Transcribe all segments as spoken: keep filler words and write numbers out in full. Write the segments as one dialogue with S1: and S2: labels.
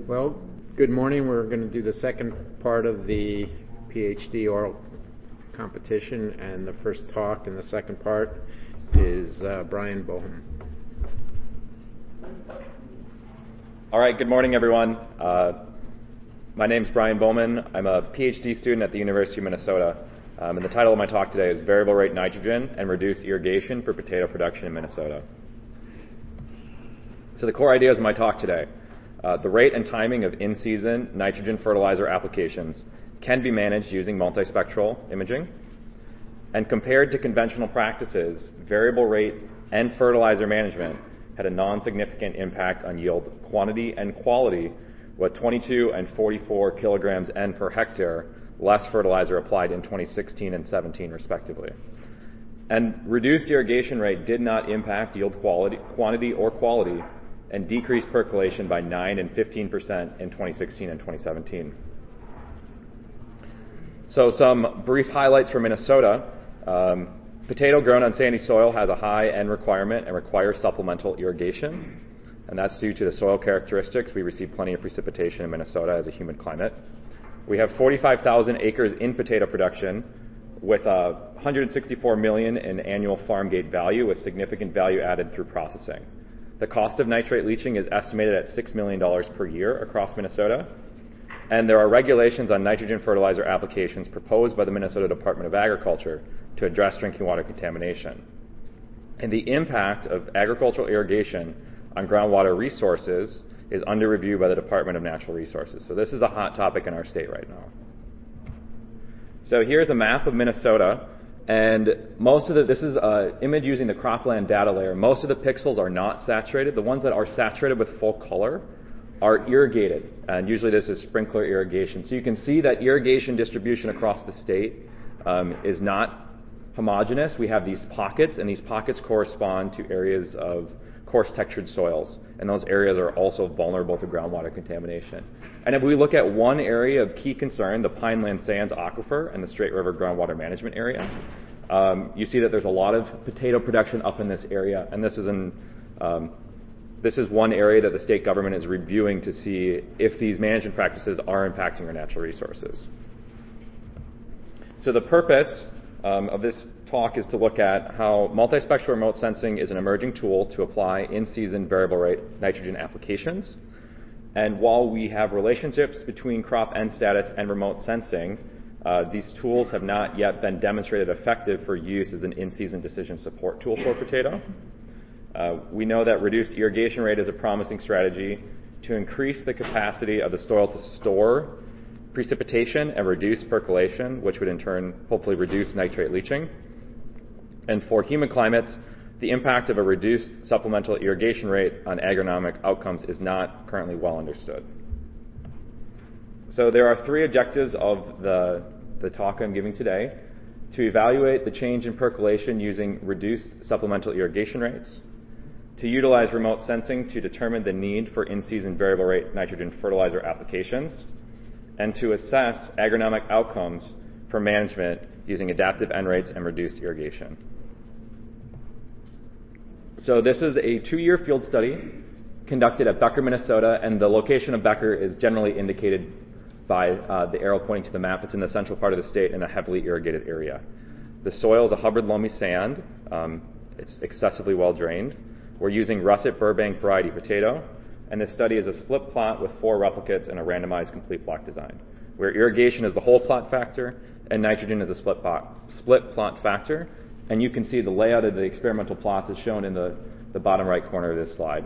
S1: Well, good morning. We're going to do the second part of the PhD oral competition, and the first talk in the second part is uh, Brian Bohm.
S2: All right, good morning, everyone. Uh, my name is Brian Bowman. I'm a PhD student at the University of Minnesota, um, and the title of my talk today is Variable Rate Nitrogen and Reduced Irrigation for Potato Production in Minnesota. So the core ideas of my talk today. Uh, the rate and timing of in-season nitrogen fertilizer applications can be managed using multispectral imaging. And compared to conventional practices, variable rate and fertilizer management had a non-significant impact on yield quantity and quality, with twenty-two and forty-four kilograms N per hectare less fertilizer applied in twenty sixteen and seventeen respectively. And reduced irrigation rate did not impact yield quality, quantity or quality, and decreased percolation by nine and fifteen percent in twenty sixteen and twenty seventeen. So some brief highlights for Minnesota. Um, potato grown on sandy soil has a high N requirement and requires supplemental irrigation, and that's due to the soil characteristics. We receive plenty of precipitation in Minnesota as a humid climate. We have forty-five thousand acres in potato production with uh, one hundred sixty-four million dollars in annual farm gate value, with significant value added through processing. The cost of nitrate leaching is estimated at six million dollars per year across Minnesota, and there are regulations on nitrogen fertilizer applications proposed by the Minnesota Department of Agriculture to address drinking water contamination. And the impact of agricultural irrigation on groundwater resources is under review by the Department of Natural Resources. So this is a hot topic in our state right now. So here's a map of Minnesota. And most of the, this is an image using the cropland data layer. Most of the pixels are not saturated. The ones that are saturated with full color are irrigated. And usually this is sprinkler irrigation. So you can see that irrigation distribution across the state um, is not homogeneous. We have these pockets, and these pockets correspond to areas of coarse textured soils. And those areas are also vulnerable to groundwater contamination. And if we look at one area of key concern, the Pineland Sands Aquifer and the Straight River Groundwater Management Area, um, you see that there's a lot of potato production up in this area, and this is in, um, this is one area that the state government is reviewing to see if these management practices are impacting our natural resources. So the purpose um, of this talk is to look at how multispectral remote sensing is an emerging tool to apply in-season variable rate nitrogen applications. And while we have relationships between crop N status and remote sensing, uh, these tools have not yet been demonstrated effective for use as an in-season decision support tool for potato. Uh, we know that reduced irrigation rate is a promising strategy to increase the capacity of the soil to store precipitation and reduce percolation, which would in turn hopefully reduce nitrate leaching. And for humid climates, the impact of a reduced supplemental irrigation rate on agronomic outcomes is not currently well understood. So there are three objectives of the, the talk I'm giving today: to evaluate the change in percolation using reduced supplemental irrigation rates, to utilize remote sensing to determine the need for in-season variable rate nitrogen fertilizer applications, and to assess agronomic outcomes for management using adaptive N rates and reduced irrigation. So this is a two-year field study conducted at Becker, Minnesota, and the location of Becker is generally indicated by uh, the arrow pointing to the map. It's in the central part of the state in a heavily irrigated area. The soil is a Hubbard loamy sand. Um, it's excessively well drained. We're using Russet Burbank variety potato, and this study is a split plot with four replicates and a randomized complete block design, where irrigation is the whole plot factor and nitrogen is a split plot, split plot factor. And you can see the layout of the experimental plots is shown in the, the bottom right corner of this slide.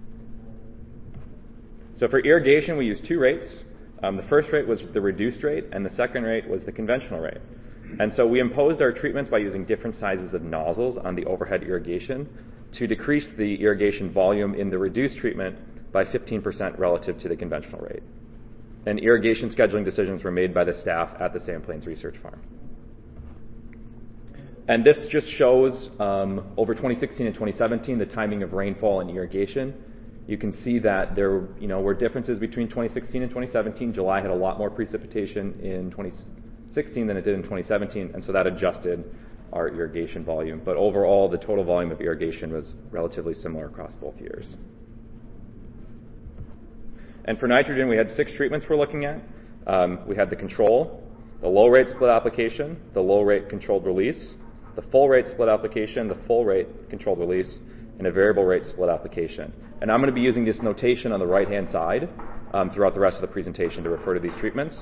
S2: So for irrigation, we used two rates. Um, the first rate was the reduced rate, and the second rate was the conventional rate. And so we imposed our treatments by using different sizes of nozzles on the overhead irrigation to decrease the irrigation volume in the reduced treatment by fifteen percent relative to the conventional rate. And irrigation scheduling decisions were made by the staff at the Sand Plains Research Farm. And this just shows um, over twenty sixteen and twenty seventeen the timing of rainfall and irrigation. You can see that there you know, were differences between twenty sixteen and twenty seventeen. July had a lot more precipitation in twenty sixteen than it did in twenty seventeen, and so that adjusted our irrigation volume. But overall, the total volume of irrigation was relatively similar across both years. And for nitrogen, we had six treatments we're looking at. Um, we had the control, the low-rate split application, the low-rate controlled release, the full-rate split application, the full-rate controlled release, and a variable-rate split application. And I'm going to be using this notation on the right-hand side um, throughout the rest of the presentation to refer to these treatments.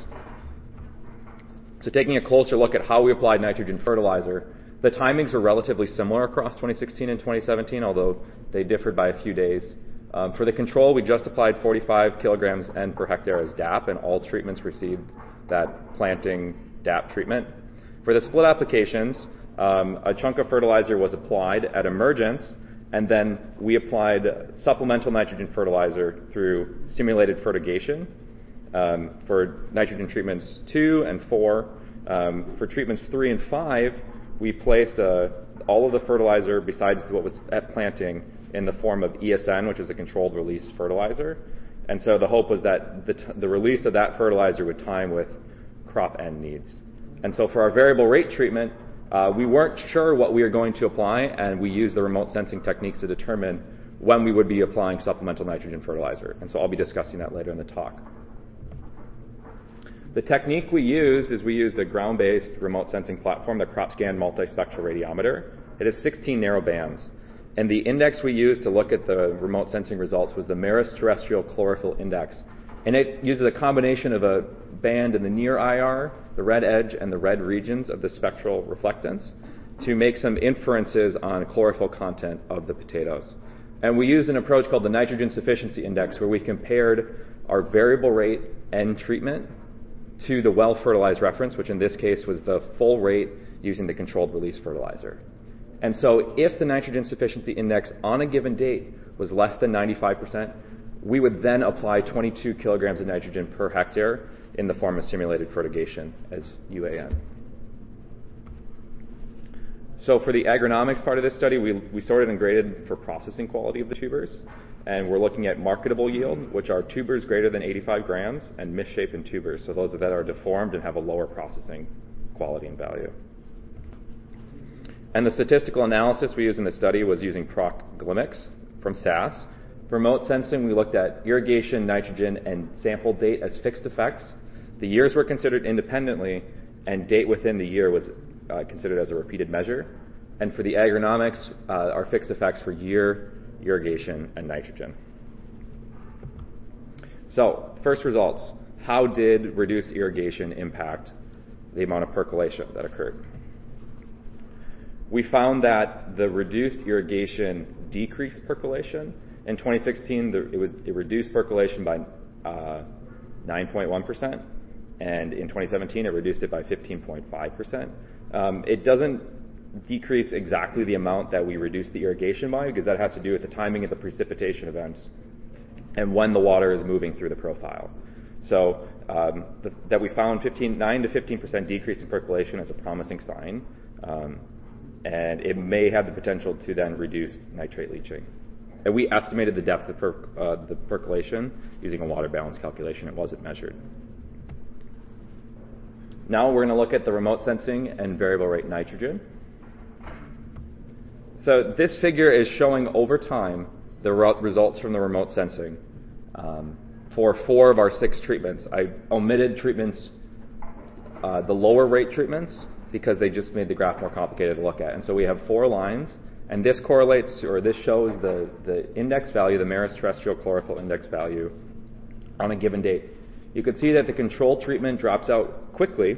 S2: So taking a closer look at how we applied nitrogen fertilizer, the timings are relatively similar across twenty sixteen and twenty seventeen, although they differed by a few days. Um, for the control, we just applied forty-five kilograms N per hectare as D A P, and all treatments received that planting D A P treatment. For the split applications, um, a chunk of fertilizer was applied at emergence, and then we applied supplemental nitrogen fertilizer through stimulated fertigation um, for nitrogen treatments two and four. Um, for treatments three and five, we placed uh, all of the fertilizer besides what was at planting in the form of E S N, which is a controlled release fertilizer. And so the hope was that the, t- the release of that fertilizer would time with crop N needs. And so for our variable rate treatment, uh, we weren't sure what we were going to apply, and we used the remote sensing techniques to determine when we would be applying supplemental nitrogen fertilizer. And so I'll be discussing that later in the talk. The technique we used is we used a ground-based remote sensing platform, the CropScan multispectral radiometer. It has sixteen narrow bands. And the index we used to look at the remote sensing results was the Maris Terrestrial Chlorophyll Index. And it uses a combination of a band in the near I R, the red edge, and the red regions of the spectral reflectance to make some inferences on chlorophyll content of the potatoes. And we used an approach called the Nitrogen Sufficiency Index, where we compared our variable rate N treatment to the well-fertilized reference, which in this case was the full rate using the controlled release fertilizer. And so if the nitrogen sufficiency index on a given date was less than ninety-five percent, we would then apply twenty-two kilograms of nitrogen per hectare in the form of stimulated fertigation as U A N. So for the agronomics part of this study, we, we sorted and graded for processing quality of the tubers. And we're looking at marketable yield, which are tubers greater than eighty-five grams, and misshapen tubers, so those that are deformed and have a lower processing quality and value. And the statistical analysis we used in the study was using ProcGlimix from S A S. For remote sensing, we looked at irrigation, nitrogen, and sample date as fixed effects. The years were considered independently, and date within the year was uh, considered as a repeated measure. And for the agronomics, uh, our fixed effects for year, irrigation, and nitrogen. So, first results. How did reduced irrigation impact the amount of percolation that occurred? We found that the reduced irrigation decreased percolation. In twenty sixteen, the, it, was, it reduced percolation by uh, nine point one percent, and in twenty seventeen, it reduced it by fifteen point five percent. Um, it doesn't decrease exactly the amount that we reduced the irrigation by, because that has to do with the timing of the precipitation events and when the water is moving through the profile. So um, the, that we found fifteen, nine to fifteen percent decrease in percolation as a promising sign. Um, and it may have the potential to then reduce nitrate leaching. And we estimated the depth of per, uh, the percolation using a water balance calculation. It wasn't measured. Now we're going to look at the remote sensing and variable rate nitrogen. So this figure is showing over time the re- results from the remote sensing um, for four of our six treatments. I omitted treatments, uh, the lower rate treatments, because they just made the graph more complicated to look at. And so we have four lines, and this correlates, or this shows the, the index value, the Maris Terrestrial Chlorophyll Index value on a given date. You can see that the control treatment drops out quickly,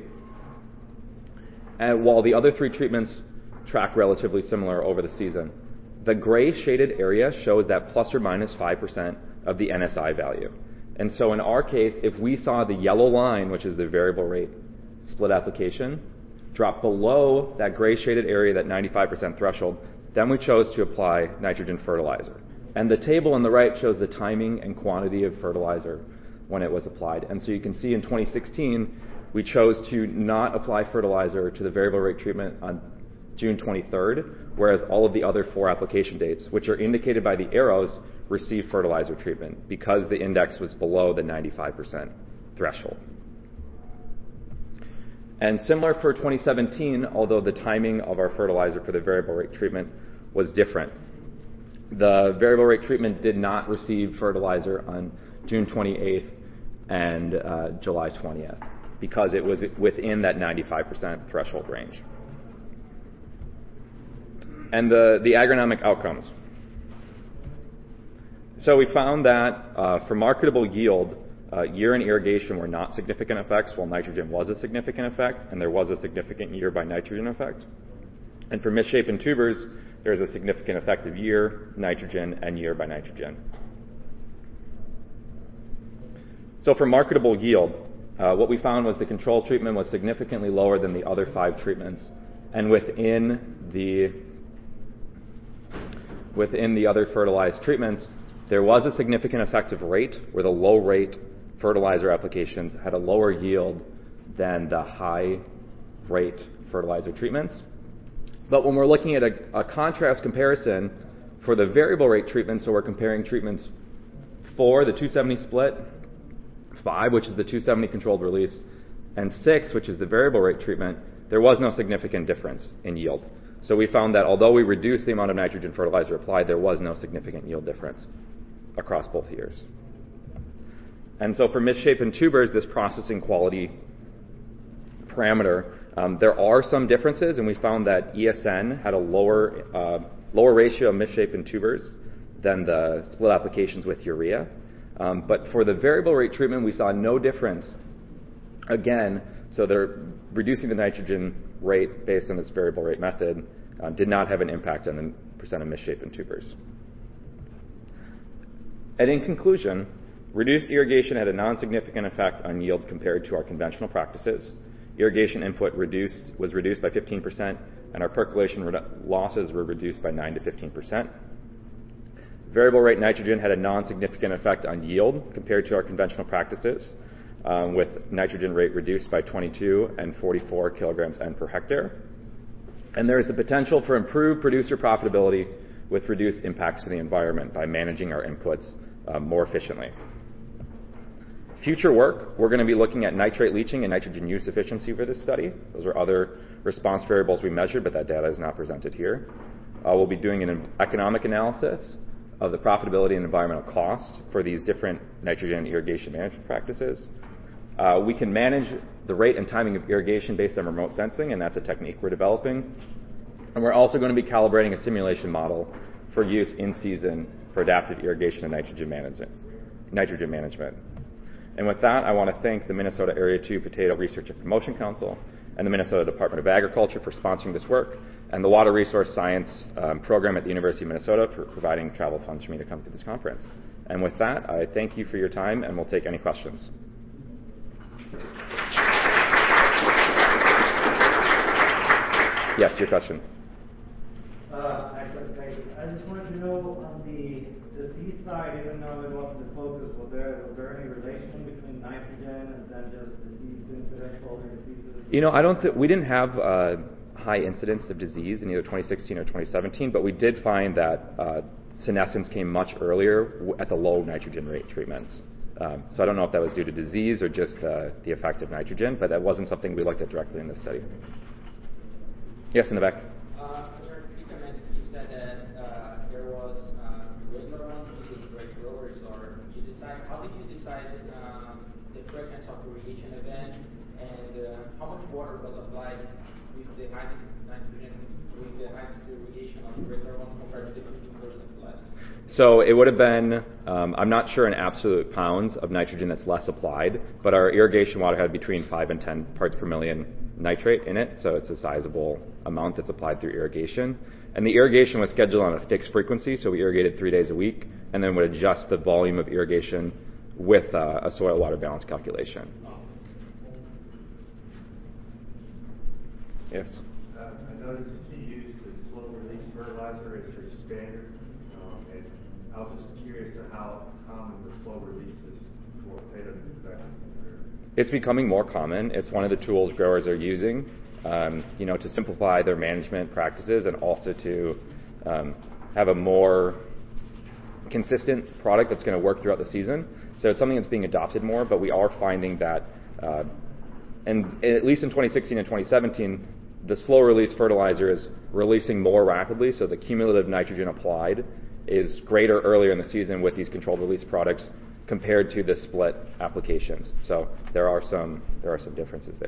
S2: and while the other three treatments track relatively similar over the season. The gray shaded area shows that plus or minus five percent of the N S I value. And so in our case, if we saw the yellow line, which is the variable rate split application, drop below that gray shaded area, that ninety-five percent threshold, then we chose to apply nitrogen fertilizer. And the table on the right shows the timing and quantity of fertilizer when it was applied. And so you can see in twenty sixteen, we chose to not apply fertilizer to the variable rate treatment on June twenty-third, whereas all of the other four application dates, which are indicated by the arrows, received fertilizer treatment because the index was below the ninety-five percent threshold. And similar for twenty seventeen, although the timing of our fertilizer for the variable rate treatment was different. The variable rate treatment did not receive fertilizer on June twenty-eighth, and uh, July twentieth, because it was within that ninety-five percent threshold range. And the, the agronomic outcomes. So we found that uh, for marketable yield, uh, year and irrigation were not significant effects, while nitrogen was a significant effect, and there was a significant year by nitrogen effect. And for misshapen tubers, there's a significant effect of year, nitrogen, and year by nitrogen. So for marketable yield, uh, what we found was the control treatment was significantly lower than the other five treatments, and within the within the other fertilized treatments, there was a significant effective rate where the low rate fertilizer applications had a lower yield than the high rate fertilizer treatments. But when we're looking at a, a contrast comparison for the variable rate treatments, so we're comparing treatments four, the two seventy split, five, which is the two seventy controlled release, and six, which is the variable rate treatment, there was no significant difference in yield. So we found that although we reduced the amount of nitrogen fertilizer applied, there was no significant yield difference across both years. And so for misshapen tubers, this processing quality parameter, um, there are some differences, and we found that E S N had a lower, uh, lower ratio of misshapen tubers than the split applications with urea. Um, but for the variable rate treatment, we saw no difference. Again, so they're reducing the nitrogen rate based on this variable rate method uh, did not have an impact on the percent of misshapen tubers. And in conclusion, reduced irrigation had a non-significant effect on yield compared to our conventional practices. Irrigation input reduced, was reduced by fifteen percent, and our percolation redu- losses were reduced by nine to fifteen percent. Variable rate nitrogen had a non-significant effect on yield compared to our conventional practices, um, with nitrogen rate reduced by twenty-two and forty-four kilograms N per hectare. And there is the potential for improved producer profitability with reduced impacts to the environment by managing our inputs uh, more efficiently. Future work, we're going to be looking at nitrate leaching and nitrogen use efficiency for this study. Those are other response variables we measured, but that data is not presented here. Uh, we'll be doing an economic analysis of the profitability and environmental cost for these different nitrogen irrigation management practices. Uh, we can manage the rate and timing of irrigation based on remote sensing, and that's a technique we're developing. And we're also going to be calibrating a simulation model for use in season for adaptive irrigation and nitrogen management. Nitrogen management. And with that, I want to thank the Minnesota Area two Potato Research and Promotion Council and the Minnesota Department of Agriculture for sponsoring this work, and the Water Resource Science um, program at the University of Minnesota for providing travel funds for me to come to this conference. And with that, I thank you for your time, and we'll take any questions. Yes, your question.
S3: Uh, I just wanted to know on the disease side, even though it wasn't the focus, was there was there any relation between nitrogen and then just disease incidence, all the diseases?
S2: You know, I don't think we didn't have uh, high incidence of disease in either twenty sixteen or twenty seventeen, but we did find that uh, senescence came much earlier w- at the low nitrogen rate treatments. Um, so I don't know if that was due to disease or just uh, the effect of nitrogen, but that wasn't something we looked at directly in this study. Yes, in the back.
S4: Uh, Mister Pickerman, you said that uh, there was uh, regular ones, which is great growers, or you decide, how did you decide um, the frequency of irrigation event, and uh, how much water was applied with the high nitrogen, with the high irrigation of the regular ones compared to the fifteen percent less?
S2: So it would have been, um, I'm not sure in absolute pounds of nitrogen that's less applied, but our irrigation water had between five and ten parts per million nitrate in it, so it's a sizable amount that's applied through irrigation. And the irrigation was scheduled on a fixed frequency, so we irrigated three days a week, and then would adjust the volume of irrigation with uh, a soil water balance calculation. Yes?
S5: Uh, I noticed that you used the slow release fertilizer as your standard, um, and I was just curious to how common the slow release is for potato manufacturing.
S2: It's becoming more common. It's one of the tools growers are using, um, you know, to simplify their management practices and also to um, have a more consistent product that's going to work throughout the season. So it's something that's being adopted more, but we are finding that, uh, and at least in twenty sixteen and twenty seventeen, the slow release fertilizer is releasing more rapidly, so the cumulative nitrogen applied is greater earlier in the season with these controlled release products compared to the split applications. So there are some there are some differences there.